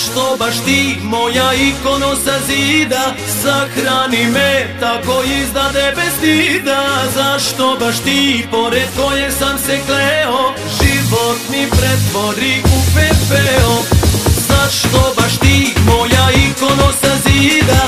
Zašto baš ti, moja ikono sa zida, sahrani me, tako izdade bez stida. Zašto baš ti, pored koje sam se kleo, život mi pretvori u pepeo. Zašto baš ti, moja ikono sa zida,